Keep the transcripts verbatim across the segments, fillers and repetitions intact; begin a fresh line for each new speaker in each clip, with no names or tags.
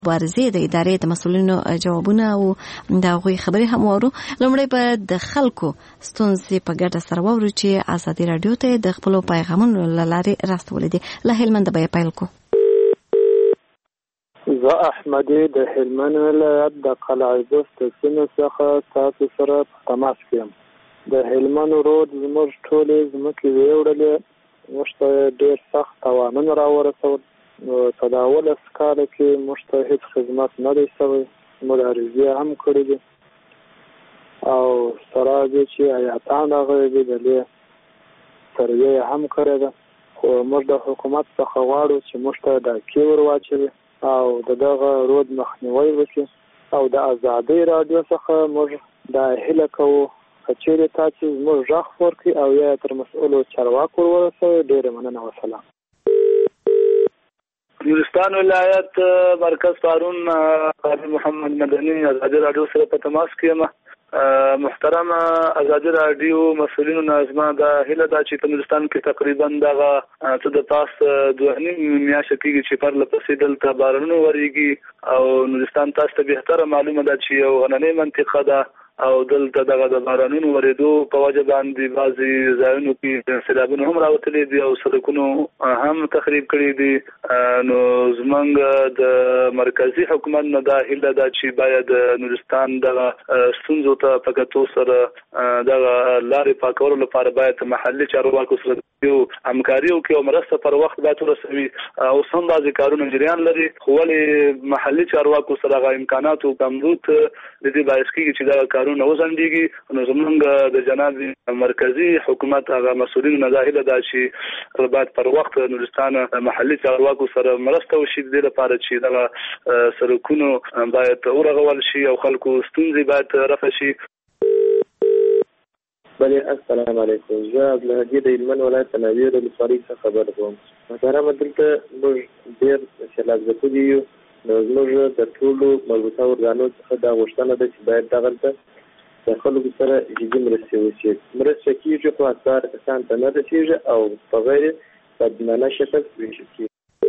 مبارزې د ادارې د مسؤلینو جوابونه او د هغوی خبرې هم وورو. لومړی به د خلکو ستونزې په ګډه سره واورو چې ازادي راډیو ته د خپلو پیغامونو له لارې راستولې دي. له هلمند به یې پیل کړو.
زه احمدي د هلمند ولایت د قلعه بست سیمې څخه تاسو سره په تماس کې یم. د هلمند رود زموږ ټولې ځمکې ویوړلې، موږ ته ډېر سخت تاوانونه راورسول. نو په داولس کاله کې موږ ته هېڅ خدمت نه دی شوی، مبارزې هم کړې دي او سره دې چې ایاتان راغلي دي د دې سروې هم کړې ده، خو موږ د حکومت څخه غواړو چې موږ ته ډاکې ور واچوي او د دغه رود مخنیوی وکړي. او د ازادۍ راډیو څخه موږ دا هیله کوو که چیرې تاسو زموږ غږ خپور کړئ او یا تر مسؤلو چارواکو ورسوئ. ډېره مننه، وسلام.
نورستان ولایت مرکز پارون قاضي محمد مدني ازادي راډیو سره په تماس کې یم. محترم ازادي راډیو مسؤلینو نظم دا هله دا چې په نورستان کې تقریبا دغه څه د پاس دوه نیم میاشتې کېږي چې پر لپسې دلته بارانونه ورېږي او نورستان تاسو ته بهتره معلومه ده چې یو غرنۍ منطقه ده او دلته دغه د بارانونو ورېدو په وجه باندې بعضې ځایونو کې سیلابونه هم راوتلي دي او سړکونو هم تخریب کړي دي. نو زموږ د مرکزي حکومت نه دا هیله ده چې باید نورستان دغه ستونزو ته په کتو سره دغه لارې پاکولو لپاره باید محلي چارواکو سره یو همکاري وکړي او مرسته پر وخت باید ورسوي. اوس هم بعضې کارونه جریان لري، خو ولې محلي چارواکو سره هغه امکاناتو کمبود د دې باعث کېږي چې دغه کارونه وځنډېږي. نو زموږ د جناب مرکزي حکومت هغه مسؤلینو نه دا هیله ده چې باید پر وخت نورستان محلي چارواکو سره مرسته وشي د دې لپاره چې دغه سړکونو باید ورغول شي او خلکو ستونزې باید رفع شي.
بله السلام علیکم. زه عبدالهادي د هلمند ولایت د ناوې ولسوالۍ څخه خبر کوم. محترمه دلته موږ ډېر سیلاب ځپلي یو، نو زموږ د ټولو مربوطه ارګانو څخه دا غوښتنه ده چې باید دغلته د خلکو سره جدي مرستې وشي. مرسته کېږي خو اکثر کسان ته نه رسېږي او په غیر بدمنه شکل ویشل کېږي.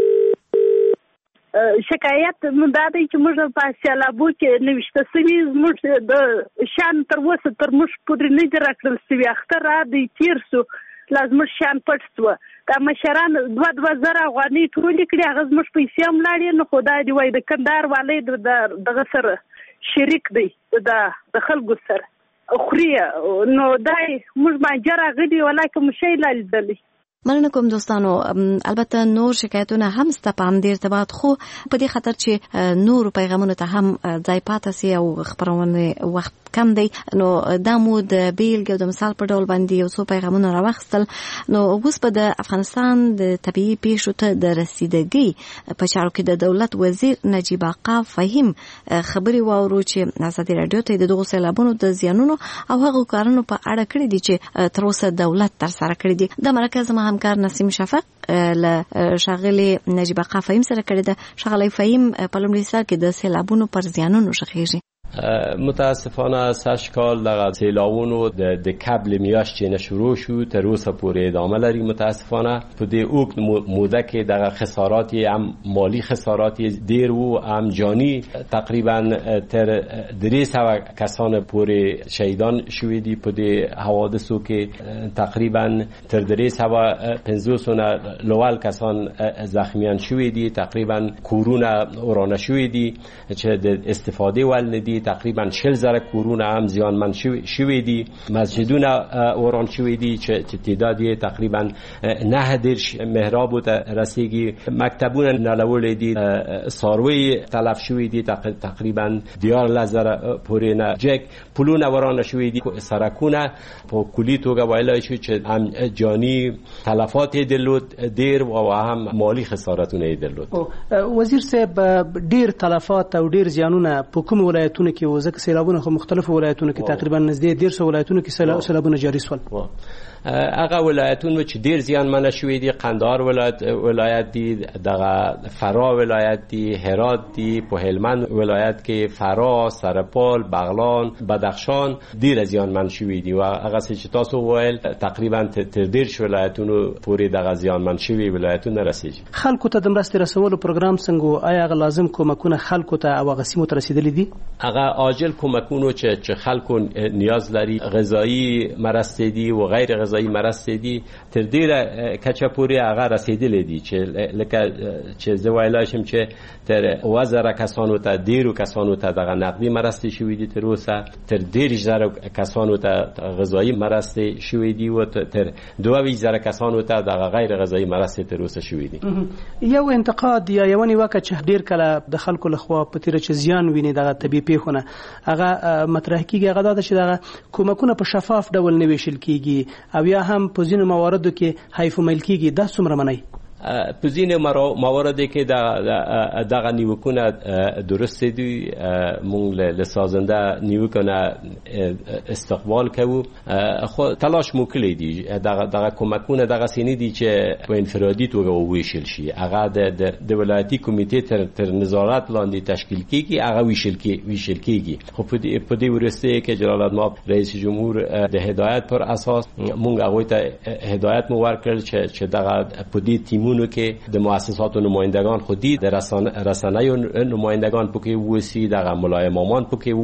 شکایت مو دا دی چې موږ په سیلابو کې نوشته سوي زموږ د شان تر اوسه تر موږ پورې نه دي راکړل سوي. اختر را دی تېر سو، لا زموږ شان پټ سوه. دا مشران دوه دوه زره افغانۍ ټولې کړي، هغه زموږ پیسې هم لاړې، نو خو دا دي وایي د کندهار والی دغه سره شریک دی د خلکو سره خوري. نو دا موږ مانجه راغلي ولاکه مو شی لا لیدلی.
مننه کوم دوستانو. البته نور شکایتونه هم سته په همدې ارتباط، خو په دې خاطر چې نور پیغامونو ته هم ځای پاتې سي او خپرونې وخت کم دی، نو دا مو د بیلګې او د مثال په ډول باندې یو څو پیغامونه راواخیستل. نو اوس به د افغانستان د طبیعي پیښو ته د رسیدګۍ په چارو کې د دولت وزیر نجیب آقا فهیم خبرې واورو چې ازادي راډیو ته د دغو سیلابونو د زیانونو او هغو کارونو په اړه کړي دي چې تر اوسه دولت ترسره کړي دي. د مرکز همکار نسیم شفق له ښاغلي نجیب آقا فهیم سره کړې ده. ښاغلی فهیم په لومړي سر کې د سیلابونو پر زیانونو غږیږي.
متاسفانه سشکال دغه سیلاوونو د قبل میاشتې شروع شو تر اوسه پورې ادامه لري. متاسفانه په دې اوږد موده کې دغه خسارات هم مالی خسارات ډیر وو هم جانی. تقریبا تر درې سوه کسان پورې شهیدان شوي دي په دې حوادثو کې. تقریبا تر درې سوه پنځوس لوال کسان زخمیان شوي دي. تقریبا کورونه ورانه شوي دي چې د استفاده ول ندي. تقریبا شل زره کورونه هم زیانمن شوي دي. مسجدونه وران شوي دي چې تعداد یې تقریبا نه دېرش محراب ته رسیږي. مکتبونه نړولې دي. څاروي تلف شوي دي. تقریبا دیارلس زره پورې نه جک پلونه وران شوي دي. سرکونه په کلي توګه ویلای شو چې هم جانی تلفات درلود ډیر او هم مالی خسارتونه درلود.
وزیر صاحب ډیر تلفات او ډیر زیانونه په کوم ولایتونو کې وزک سیلابونه خو مختلفو ولایتونو کې تقریبا نږدې ډیر څو ولایتونو کې سیلابونه جاری شول.
هغه ولایتونو چې ډیر زیانمن شوي دي قندهار ولایت ولایت دي دغه فرا ولایت دي هرات دي په هلمند ولایت کې فرا سرپال بغلان بدخشان ډیر زیانمن شوي دي و هغه چې تاسو وویل تقریبا تر ډیر ولایتونو پورې دغه زیانمن شوي ولایتونه رسیږي.
خلکو ته د مرستې رسولو پروګرام څنګه آیا هغه لازم کومکونه خلکو ته او هغه سیمو ته رسیدلي دي؟
هغه عاجل کومکونو چې چې خلکو نیاز لري غذایی مرستې دي و غیر غذایی مرستې دي تر ډیره کچه پورې هغه رسیدلي دي چې لکه چې زه ویلای شم چې تر وزره کسانو ته ډیرو کسانو ته دغه نقدي مرستې شوي دي تر اوسه تر ډیر زره کسانو ته غذایی مرستې شوي دي و تر دوه زره کسانو ته دغه غیر غذایی مرستې تر اوسه شوي دي.
یو انتقاد یا یو نیوکه چې ډیر کله د خلکو لخوا په تیر چې زیان ویني دغه طبيعي پیښونه هغه مطرح کیږي هغه دا چې دغه کومکونه په شفاف ډول نه ویشل کیږي او یا هم په ځینو مواردو کې حیف مل کیږي. دا څومره منئ؟
په ځینې مواردو کې دغه نیوکونه درست دي مونږ له سازنده نیوکونه استقبال کوو خو تلاش مو کړی دي دغه کومکونه دغه سینې دي چې په انفرادي توګه وویشل شي هغه د ولایتي کمیټې تر نظارت لاندې تشکیل کیږي هغه ویشل کیږي خو په دې ورسته کې جلال المآب رئیس جمهور د هدایت پر اساس مونږ هغه ته هدایت مو ورکړل چې دغه په دې تیمو که د مؤسسات و نمایندگان خودی در رسانه رسانه و نمایندگان پوکی ووسی دغه ملای مامان پوکی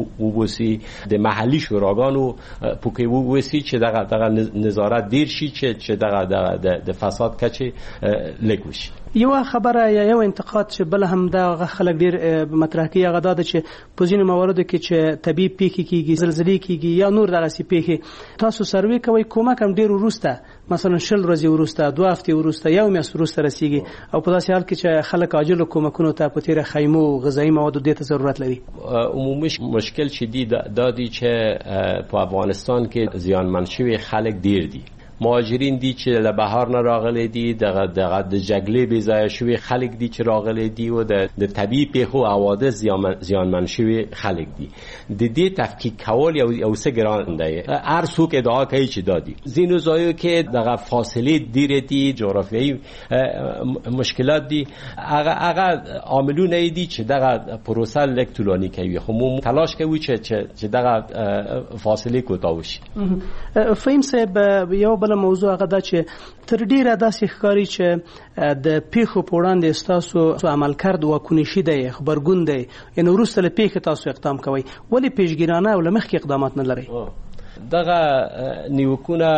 ووسی د محلی شوراگان و پوکی ووسی چې دغه دغه نظارت دیر شي چې دغه د فساد کچې لګوشي.
یو خبره یا یو انتقاد چې بل هم دا خلک ډیر مطرح کوي هغه دا چې په ځینو مواردو کې چې طبيعي پیښې کیږي زلزلې کیږي یا نور دغه سي پیښې تاسو سروي کوي کومک هم ډیر وروسته مثلا شل ورځې وروسته دوه هفتې وروسته یو میاشت وروسته رسیږي او په داسې حال کې چې خلک عاجل کومکونو ته په تیر خیمو غذایی موادو ته ضرورت لري.
عمومي مشکل چې دی دا دی چې په افغانستان کې زیانمن شوي خلک ډیر دي مهاجرین دي چې له بهار نه راغلي دي دغه دغه د جګړې بې ځایه شوي خلک دي چې راغلي دي او د طبيعي پیښو حوادث زیانمن شوي خلک دي د دې تفکیک کول یو یو څه ګران دی. هر څوک ادعا کوي چې دادي ځینو ځایو کې دغه فاصله ډیره دي جغرافیایي مشکلات دي هغه هغه عاملونه دي چې دغه پروسه لږ طولانی کوي خو موږ تلاش کوو چې چې دغه فاصله کوتاه وشي.
فهم صاحب یو بل موضوع هغه دا چې تر ډیره داسې ښکاري چې د پیښو په وړاندې ستاسو عمل کرد واکونې شي دی خبرګون دی یعنې وروسته له پیښې تاسو اقدام کوئ ولې پیشګیرانه او له مخکې اقدامات نه لرئ؟
دغه نیوکونه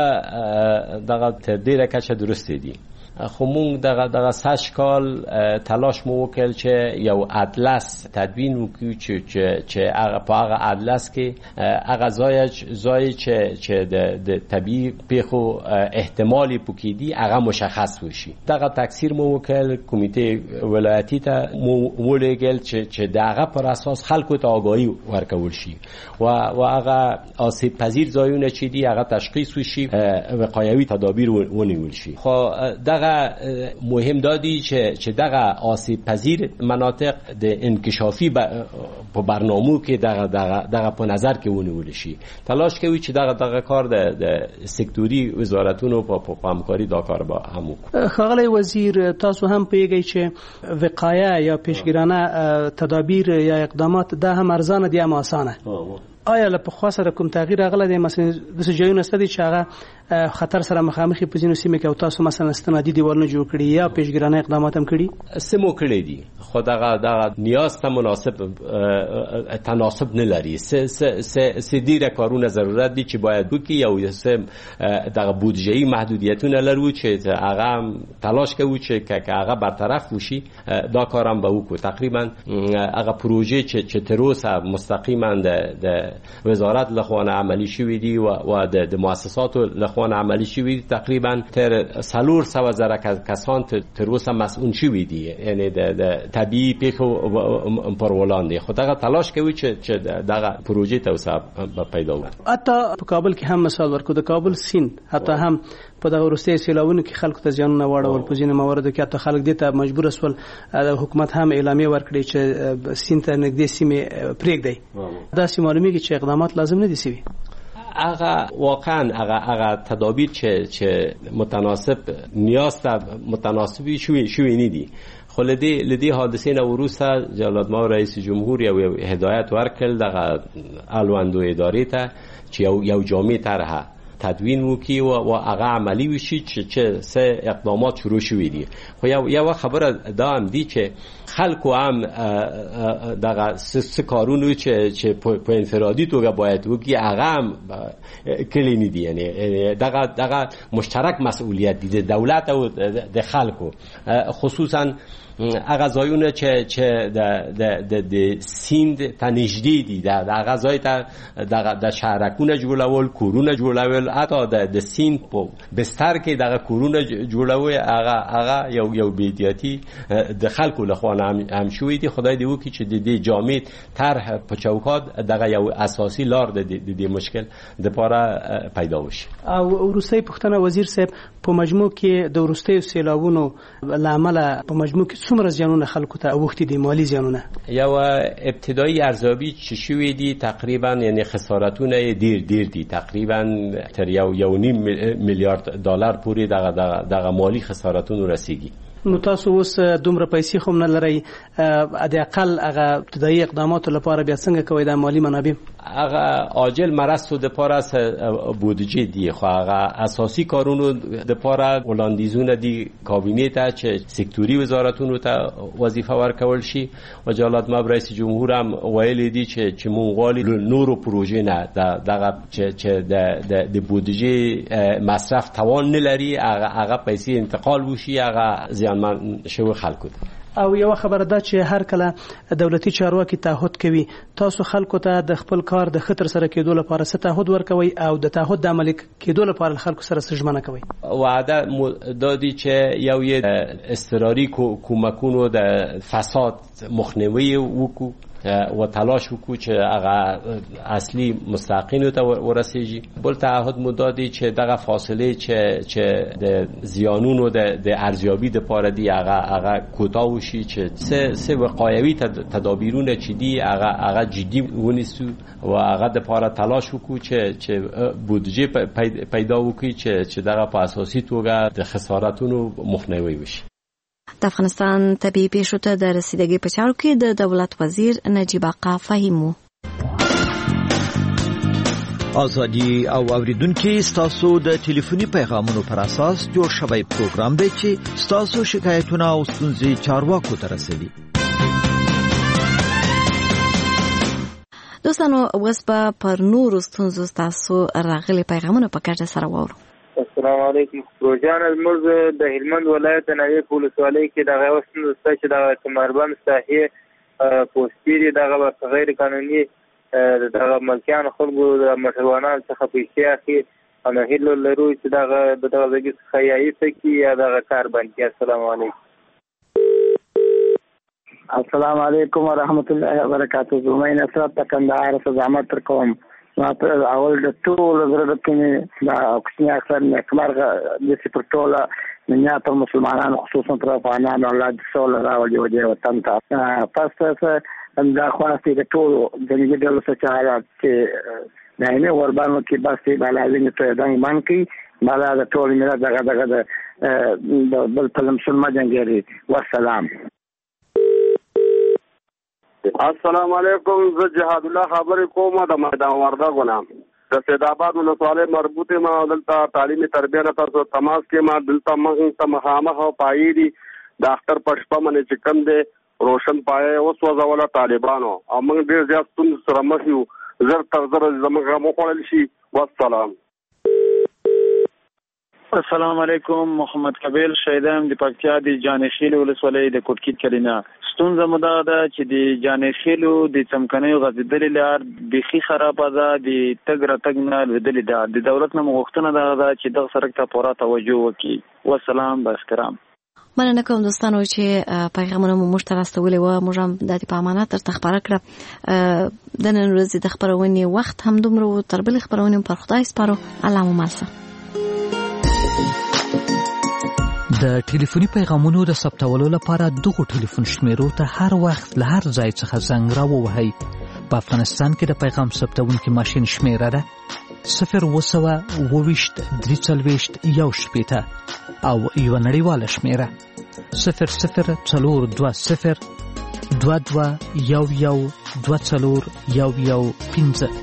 دغه تر ډیره کچه درسته دي خو مونږ دغه دغه سش کال تلاش مو وکړ چې یو اطلس تدوین وکړو چې چې هغه په هغه اطلس کې هغه ځای ځای چې چې د طبيعي پیښو احتمالي پوکیدي هغه مشخص وشي. دغه تکثیر مو وکړ کمیټه ولایتي ته مو ولېږل چې چې دغه پر اساس خلکو ته آگاهی ورکول شي و و هغه آسیب پذیر ځایونه چې دی هغه تشخیص وشي وقایوي تدابیر ونیول شي. خو دغه مهم دادی چې چې دغه آسیب پذیر مناطق د انکشافي په برنامو کې دغه دغه دغه په نظر کې ونیول شي. تلاش کوي چې دغه دغه کار د سکتوري وزارتونو په همکاري دا کار به هم وکړي.
خغلی وزیر تاسو هم پیږئ چې وقایه یا پیشګیرانه تدابیر یا اقدامات دا هم ارزانه دي هم اسانه. آیا له پخوا سره کوم تغییر راغلی دی مثلا د ځایونو ستدي چې هغه خطر سره مخامخ په ځینو سیمو کې او تاسو مثلا استنادي دیوالونه جوړ کړي یا پیشګیرانه اقدامات هم کړي؟
سمو کړي دي خو دغه دغه نیاز ته مناسب تناسب نه لري. سه سه سه ډیره کارونه ضرورت دي چې باید وکړي او سه دغه بودجهي محدودیتونه لرو چې هغه تلاش کوو چې هغه برطرف وشي. دا کارم به وکړو. تقریبا هغه پروژه چې چې تر اوسه مستقیما د وزارت لخوا عملی شوی دی و و د مؤسسات لخوا عملی شوی دی تقریبا تر سالور سو زره کسان تر اوسه مسئول شوی دی یعنی د طبيعي پیښو پر وړاندې خو دغه تلاش کوي چې دغه پروژه توسعه پیدا وکړي.
حتی په کابل کې هم مثال ورکو د کابل سین حتی هم په دغه وروستي سیلاوونو کې خلکو ته ځانونه واړول په ځینو مواردو کې حتی خلک دې ته مجبور شول د حکومت هم اعلامیه ورکړي چې سین ته نږدې سیمې پرېږدي. دا سیمه معلومیږي چې اقدامات لازم نه دي سوي.
هغه واقعا هغه هغه تدابیر چې چې متناسب نیاز ته متناسبی شوی شوی نه دي. خو لدی لدی حادثه نه وروسته جلال ما رئیس جمهور یو هدایت ورکړ دغه الوندو ادارې ته چې یو یو جامع طرحه تدوین وکي و و هغه عملی وشي چې چې سه اقدامات شروع شوي دي. خو یو یو خبره دا هم دي چې خلکو هم دغه سه کارونو چې چې په انفرادي توګه باید وکي هغه هم کلی نه دي. یعنی دغه دغه مشترک مسئولیت دي د دولت او د خلکو، خصوصا هغه ځایونه چې چې د د د سیند ته نږدې دي، د هغه ځای ته د شهرکونه جوړول، کورونه جوړول، حتی د د سیند په بستر کې دغه کورونه جوړول، هغه هغه یو یو بیدیاتی د خلکو لخوا هم هم شوی دي. خدای دې وکړي چې د دې جامع طرح په چوکات دغه یو اساسي لار د دې مشکل د پاره پیدا وشي.
او وروستي پښتنه وزیر صاحب په مجموع کې د وروستي سیلابونو لامل په مجموع کې څومره زیانونه خلکو ته اوختي دي، مالی زیانونه؟
یو ابتدایی ارزیابی چې شوی دي تقریبا یعنی خسارتونه ډیر ډیر دي، تقریبا تر یو یو نیم میلیارد دلار پورې دغه دغه مالی خسارتونه رسیدي.
نو تاسو اوس دومره پیسې خو نه لرئ، د اقل هغه ابتدایي اقداماتو لپاره بیا څنګه کوئ د مالی منابع؟
هغه عاجل مرستو د پاره س بودجه دی، خو هغه اساسي کارونو د پاره وړاندیزونه دي کابینه ته چې سکتوري وزارتونو ته وظیفه ورکول شي. و جلال مب رئیس جمهور هم ویلي دي چې چې مونږ غواړو نورو پروژې نه دغه چې د د بودجه مصرف توان نه لري، هغه هغه پیسې انتقال وشي، هغه زیانمن شوی خلکو.
او یو خبره ده چې هر کله دولتي چارواکي تعهد کوي، تاسو خلکو ته د خپل کار د خطر سره کېدو لپاره څه تعهد ورکوي او د تعهد د عملي کېدو لپاره خلکو سره څه ژمنه کوي؟
وعده دادی چې یو یې اضطراري کومکونو د فساد مخنیوي وکړو و تلاش وکړو چې هغه اصلي مستحقینو ته ورسیږي. بل تعهد مو دادی چې دغه فاصله چې چې د زیانونو د ارزیابي د پاره دی هغه هغه کوتاه وشي، چې سه سه وقایوي تدابیرونه چې دی هغه هغه جدي ونیسو و هغه د پاره تلاش وکړو چې چې بودجه پیدا وکړي چې چې دغه په اساسي توګه د خسارتونو مخنیوي وشي.
د افغانستان طبيعي پیښو ته د رسیدګۍ په چارو کې د دولت وزیر نجیب آقا فهیمو.
ازادي او اوریدونکو ستاسو د ټلیفوني پیغامونو پر اساس جوړ شوی پروګرام دی چې ستاسو شکایتونه او ستونزې چارواکو ته رسوي.
دوستانو اوس به پر نورو ستونزو ستاسو راغلي پیغامونه په کټه سره واورو.
السلام علیکم. پروژان زموږ د هلمند ولایت نوې پولیسوالۍ کې دغه وسنه ست چې د کمربند ساحې پوسټيري دغه غیر قانوني دغه ملکیان خلکو د موټروانانو څخه پیسې اخلي، نو هیله لرو چې دغه دغه ځای څخه یې تکي یا دغه کار باندې. السلام علیکم.
السلام علیکم ورحمت الله وبرکاته. زمین نصرت کندهار څخه زحمت تر کوم. اول د ټول زړه کې دا کوچنی اکثر نکمرغه د سپورټولا دنیا ته مسلمانانو خصوصا تر افغانانو الله دې سول راوړي او دې وطن ته پس دا خواسته د ټول د دې ډول څه حالات چې نه نه وربانو کې بس بلالین ته دا ایمان کې بالا د ټول ملت دغه دغه د بل پلم سلمه جنګيري. والسلام.
السلام علیکم. زه جهاد الله خبرې کوم د میدان وردګو نه د سید آباد ولسوالۍ مربوطه ما دلته تعلیمي تربیه نه تاسو تماس کې ما دلته موږ ته مخامخ او پای دي د اختر پښپا باندې چې کوم دي روشن پای اوس وځول طالبانو او موږ ډیر زیات ستون سره مخ یو زر تر زر زموږه مو خړل شي. والسلام.
السلام علیکم. محمد کبیل شهیدم د پکتیا د جانشیل ولسوالۍ د کوټکیټ کلینا. ستونزه مو دا ده چې د جانشیلو د چمکنیو غځېدلې لار بیخي خرابه ده، د تګ راتګ نه لوېدلې ده. د دولت نه غوښتنه دا ده چې دغه سړک ته پوره توجه وکړي. والسلام. باحترام.
مننه کوم دوستانو چې پیغامونه مو موږ ته راستولي و. موږ هم د دې په امانت درته خبره کړه. د نن ورځې د خبرونې وخت هم دومره تر بلې خبرونې پر خدای سپارو. الله مو مل شه.
د ټلیفوني پیغامونو د ثبتولو لپاره دغه ټلیفون شمیرو ته هر وخت له هر ځای څخه زنګ راووهئ. په افغانستان کې د پیغام ثبتونکي ماشین شمیره ده صفر اوه سوه اوه ویشت درې څلوېښت یو شپېته او یوه نړیواله شمېره صفر صفر څلور دوه صفر دوه دوه یو یو دوه څلور یو یو پنځه.